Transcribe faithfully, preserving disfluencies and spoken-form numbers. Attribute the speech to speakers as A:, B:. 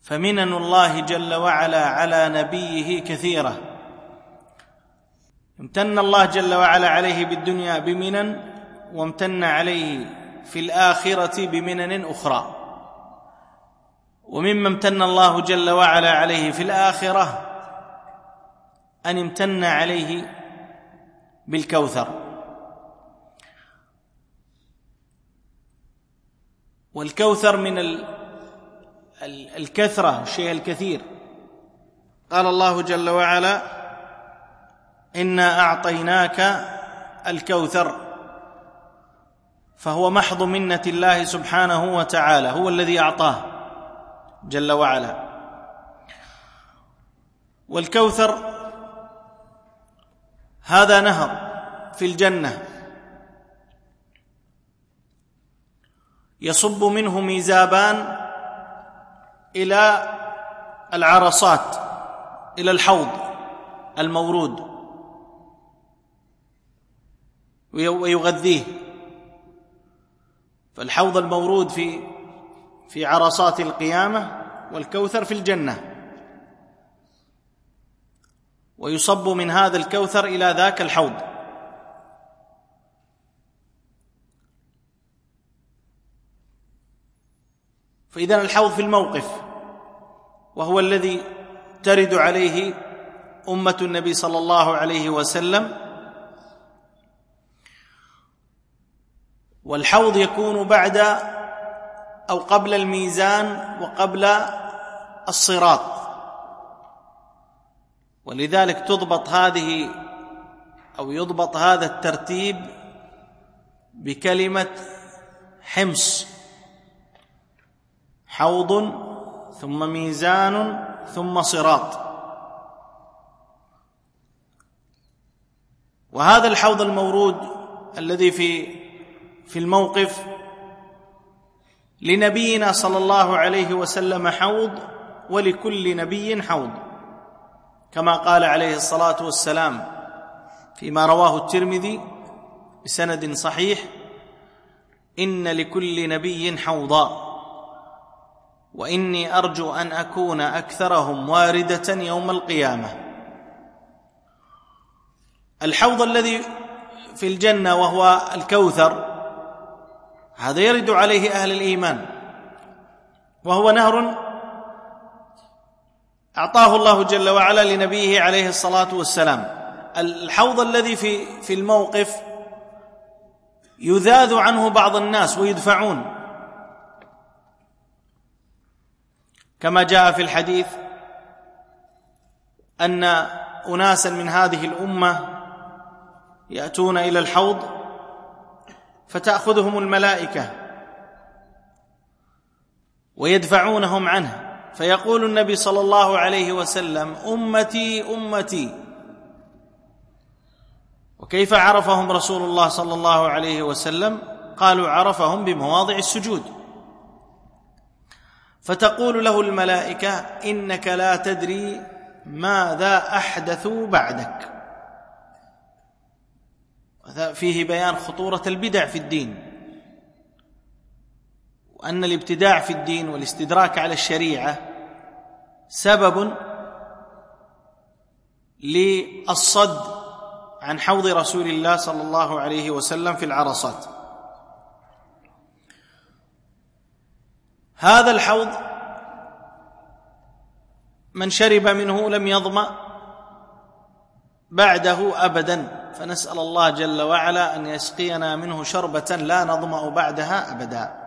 A: فمنن الله جل وعلا على نبيه كثيرة. امتن الله جل وعلا عليه بالدنيا بمنن، وامتن عليه في الآخرة بمنن أخرى. ومما امتن الله جل وعلا عليه في الآخرة أن امتن عليه بالكوثر. والكوثر من الكثرة، الشيء الكثير. قال الله جل وعلا: إنا أعطيناك الكوثر، فهو محض منة الله سبحانه وتعالى، هو الذي أعطاه جل وعلا. والكوثر هذا نهر في الجنة يصب منه ميزابان إلى العرصات، إلى الحوض المورود، ويغذيه. فالحوض المورود في في عرصات القيامة، والكوثر في الجنة، ويصب من هذا الكوثر إلى ذاك الحوض. فإذن الحوض في الموقف، وهو الذي ترد عليه أمة النبي صلى الله عليه وسلم. والحوض يكون بعد أو قبل الميزان وقبل الصراط، ولذلك تضبط هذه أو يضبط هذا الترتيب بكلمة حمص: حوض ثم ميزان ثم صراط. وهذا الحوض المورود الذي في في الموقف لنبينا صلى الله عليه وسلم حوض، ولكل نبي حوض، كما قال عليه الصلاة والسلام فيما رواه الترمذي بسند صحيح: إن لكل نبي حوضا، وإني أرجو أن أكون أكثرهم واردة يوم القيامة. الحوض الذي في الجنة وهو الكوثر، هذا يرد عليه أهل الإيمان، وهو نهر أعطاه الله جل وعلا لنبيه عليه الصلاة والسلام. الحوض الذي في في الموقف يذاذ عنه بعض الناس ويدفعون، كما جاء في الحديث أن أناسا من هذه الأمة يأتون إلى الحوض فتأخذهم الملائكة ويدفعونهم عنه، فيقول النبي صلى الله عليه وسلم: أمتي أمتي. وكيف عرفهم رسول الله صلى الله عليه وسلم؟ قالوا: عرفهم بمواضع السجود. فتقول له الملائكة: إنك لا تدري ماذا أحدثوا بعدك. فيه بيان خطورة البدع في الدين، وأن الابتداع في الدين والاستدراك على الشريعة سبب للصد عن حوض رسول الله صلى الله عليه وسلم في العرصات. هذا الحوض من شرب منه لم يظمأ بعده أبدا، فنسأل الله جل وعلا أن يسقينا منه شربة لا نظمأ بعدها أبدا.